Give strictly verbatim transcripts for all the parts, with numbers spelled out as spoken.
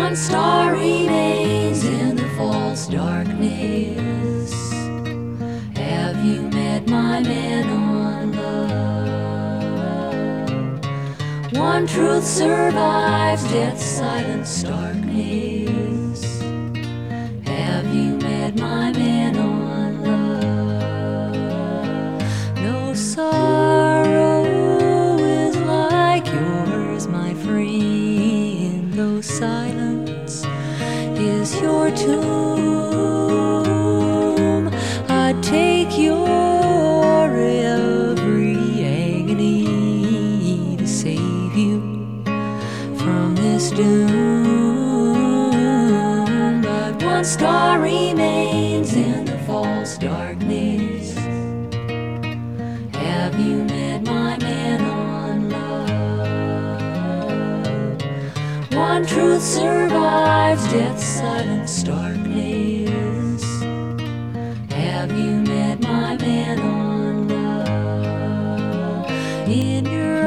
One star remains in the false darkness. Have you met my man on love? One truth survives death's silent darkness. Have you met my man on love? No sorrow is like yours, my friend, though silence is your tomb. I'd take your every agony to save you from this doom. But one star remains in the false darkness. Have you met my man on love? One truth survives death's silent darkness. Have you met my man on love? In your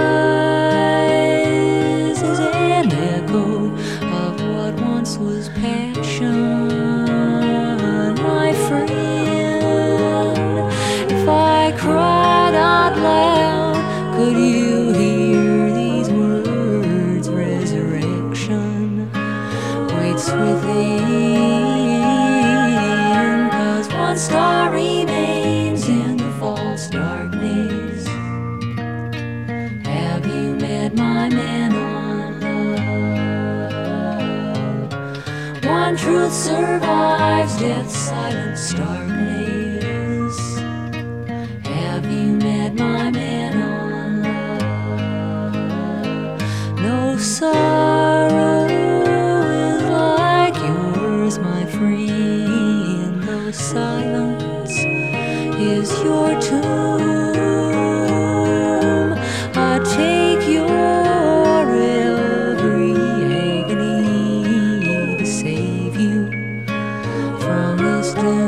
eyes is an echo of what once was passion, my friend. If I cried out loud, could you hear these words? Resurrection waits within, 'cause one star remains in the false darkness. Have you met my man on love? One truth survives death's silent darkness. Have you met my man on love? No sorrow is like yours, my friend, though silence is your tomb. I take your every agony to save you from this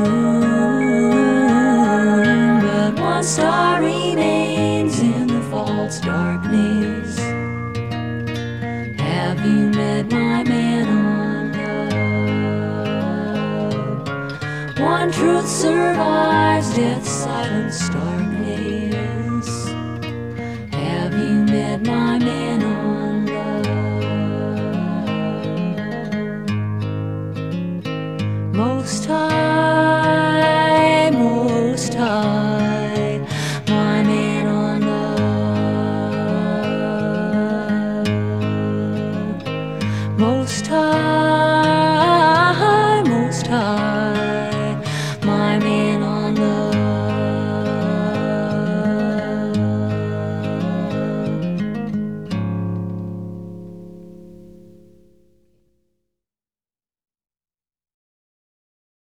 doom. But one star remains in the false darkness. Have you met my man on love? One truth survives death's silent darkness. Have you met my man on love?